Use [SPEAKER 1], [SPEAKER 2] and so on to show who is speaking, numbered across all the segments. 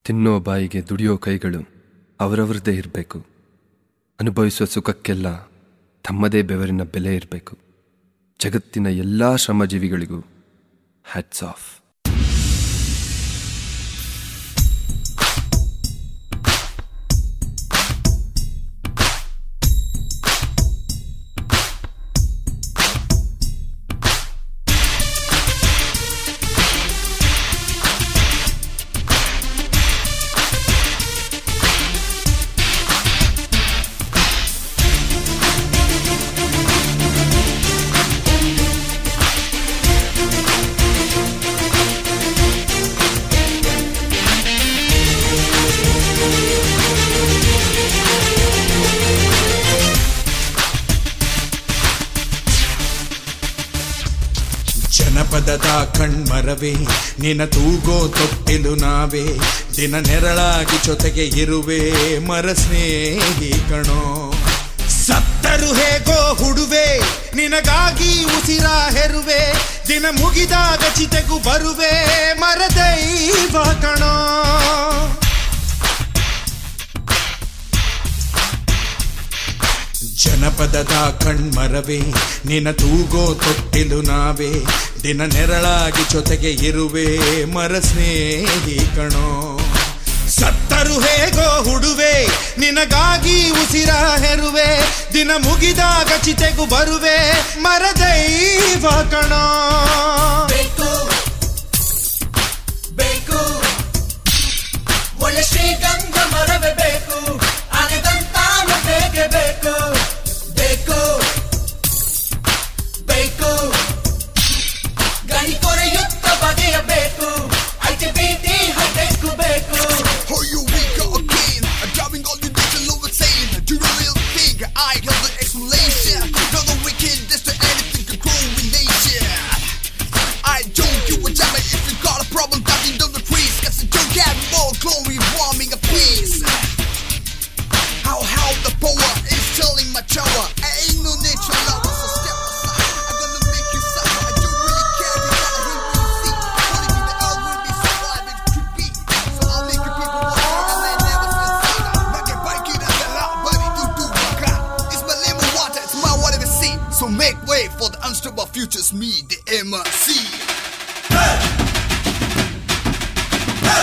[SPEAKER 1] ತಿನ್ನೋ ಬಾಯಿಗೆ ದುಡಿಯೋ ಕೈಗಳು ಅವರವರದೇ ಇರಬೇಕು. ಅನುಭವಿಸುವ ಸುಖಕ್ಕೆಲ್ಲ ತಮ್ಮದೇ ಬೆವರಿನ ಬೆಲೆ ಇರಬೇಕು. ಜಗತ್ತಿನ ಎಲ್ಲ ಶ್ರಮಜೀವಿಗಳಿಗೂ ಹ್ಯಾಟ್ಸ್ ಆಫ್.
[SPEAKER 2] ಜನಪದದ ಕಣ್ಮರವೇ ನಿನ ತೂಗೋ ತೊಟ್ಟಿಲು ನಾವೇ, ದಿನ ನೆರಳಾಗಿ ಜೊತೆಗೆ ಇರುವೆ ಮರ ಸ್ನೇಹಿ ಕಣೋ. ಸತ್ತರು ಹೇಗೋ ಹುಡುವೆ ನಿನಗಾಗಿ ಉಸಿರ ಹೆರುವೆ, ದಿನ ಮುಗಿದಾಗ ಚಿತೆಗೂ ಬರುವೆ ಮರ ದೈವ ಕಣೋ. ಜನಪದದ ಕಣ್ಮರವೇ ನಿನ ತೂಗೋ ತೊಟ್ಟಿಲು ನಾವೇ, ದಿನ ನೆರಳಾಗಿ ಜೊತೆಗೆ ಇರುವೆ ಮರ ಸ್ನೇಹಿ ಕಣೋ. ಸತ್ತರು ಹೇಗೋ ಹುಡುವೆ ನಿನಗಾಗಿ ಉಸಿರ ಹೆರುವೆ, ದಿನ ಮುಗಿದಾಗ ಚಿತೆಗೂ ಬರುವೆ ಮರ ದೈವ ಕಣೋ.
[SPEAKER 3] ಬೇಕು ಬೇಕು ಒಳ್ಳೆ ಶ್ರೀಗಂಧ ಮರವೇ ಬೇಕು, ಅನೆದಂತಾನು ಬೇಕೇ ಬೇಕು. ಬೇಕು ಬೇಕು ಗಣಿ ಕೊರೆಯುತ್ತ ಬಗೆಯಬೇಕು, ಐತೆ ಬೀದಿ ಹೈಟೆಕ್ಕು ಬೇಕು.
[SPEAKER 4] Oh, you weak again, driving all the digital overseen. Do you really think I have the explanation? No, the wickedness to anything can grow in nature. I don't give a damn if you got a problem cutting down the trees, cause you don't have more glory warming a peace. How the power is telling my tower, I ain't no nature lover, so step aside. I'm gonna make you suffer. I don't really care, you gotta hear me see. Only the earth will be surviving could be. So I'll make you people walk and they never say that. Now get back in the lot, buddy, do waka. It's my lemon water, it's my whatever see. So make way for the unstable futures, me, the MRC.
[SPEAKER 2] Hey! Hey!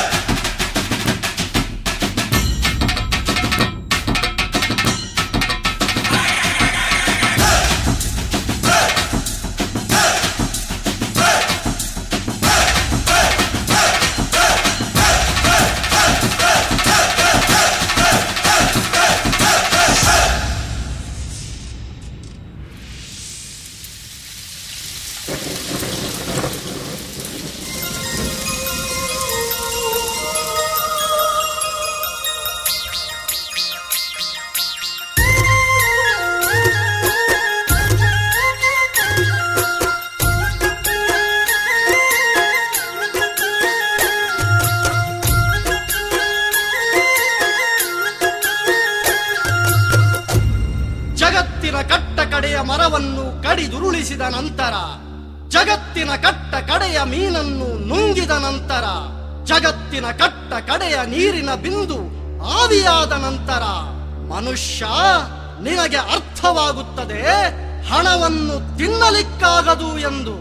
[SPEAKER 5] ಜಗತ್ತಿನ ಕಟ್ಟ ಕಡೆಯ ಮರವನ್ನು ಕಡಿದುರುಳಿಸಿದ ನಂತರ, ಜಗತ್ತಿನ ಕಟ್ಟ ಕಡೆಯ ಮೀನನ್ನು ನುಂಗಿದ ನಂತರ, ಜಗತ್ತಿನ ಕಟ್ಟ ಕಡೆಯ ನೀರಿನ ಬಿಂದು ಆವಿಯಾದ ನಂತರ, ಮನುಷ್ಯ ನಿನಗೆ ಅರ್ಥವಾಗುತ್ತದೆ ಹಣವನ್ನು ತಿನ್ನಲಿಕ್ಕಾಗದು ಎಂದು.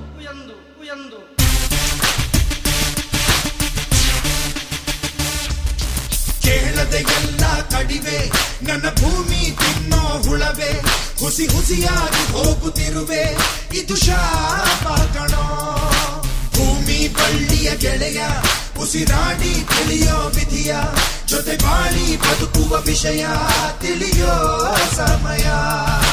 [SPEAKER 2] ಕೇಳದೆ ಎಲ್ಲ ಕಡಿವೆ ನನ್ನ ಭೂಮಿ ತಿನ್ನೋ ಹುಳವೆ, ಹುಸಿ ಹುಸಿಯಾಗಿ ಹೋಗುತ್ತಿರುವೆ ಇದು ಶಾಪ ಕಣೋ. ಭೂಮಿ ಬಳ್ಳಿಯ ಗೆಳೆಯ ಉಸಿರಾಡಿ ತಿಳಿಯೋ ವಿಧಿಯ, ಜೊತೆ ಬಾಳಿ ಬದುಕುವ ವಿಷಯ ತಿಳಿಯೋ ಸಮಯ.